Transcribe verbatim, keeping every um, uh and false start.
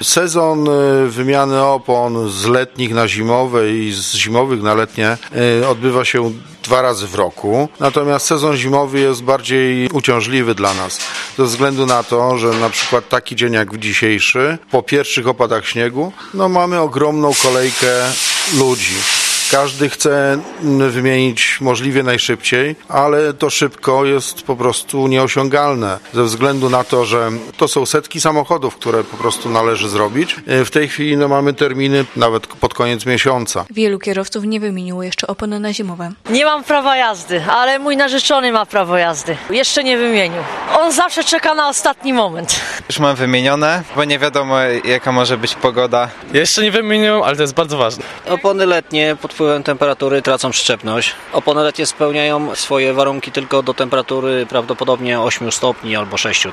Sezon wymiany opon z letnich na zimowe i z zimowych na letnie odbywa się dwa razy w roku, natomiast sezon zimowy jest bardziej uciążliwy dla nas, ze względu na to, że na przykład taki dzień jak dzisiejszy, po pierwszych opadach śniegu, no mamy ogromną kolejkę ludzi. Każdy chce wymienić możliwie najszybciej, ale to szybko jest po prostu nieosiągalne ze względu na to, że to są setki samochodów, które po prostu należy zrobić. W tej chwili no, mamy terminy nawet pod koniec miesiąca. Wielu kierowców nie wymieniło jeszcze opony na zimowe. Nie mam prawa jazdy, ale mój narzeczony ma prawo jazdy. Jeszcze nie wymienił. On zawsze czeka na ostatni moment. Już mam wymienione, bo nie wiadomo jaka może być pogoda. Jeszcze nie wymieniłem, ale to jest bardzo ważne. Opony letnie pod wpływem temperatury tracą przyczepność. Opony letnie spełniają swoje warunki tylko do temperatury prawdopodobnie ośmiu stopni albo sześciu.